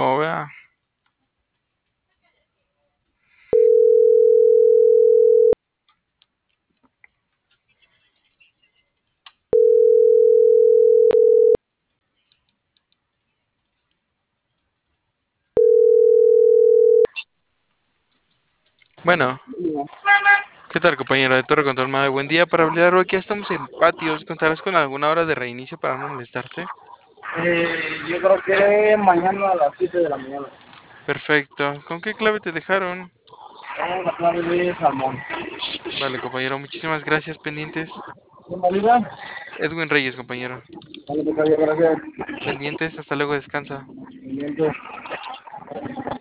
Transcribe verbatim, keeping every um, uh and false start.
como vea. Bueno, ¿qué tal, compañero de Torre Control Mave? Buen día para hablar. Aquí estamos en patios. ¿Contarás con alguna hora de reinicio para no molestarte? Eh, yo creo que mañana a las siete de la mañana. Perfecto. ¿Con qué clave te dejaron? Vamos a clave de salmón. Vale, compañero. Muchísimas gracias, pendientes. ¿Qué me ayuda? Edwin Reyes, compañero. Vale, pues, gracias. Pendientes, hasta luego, descansa. Pendiente.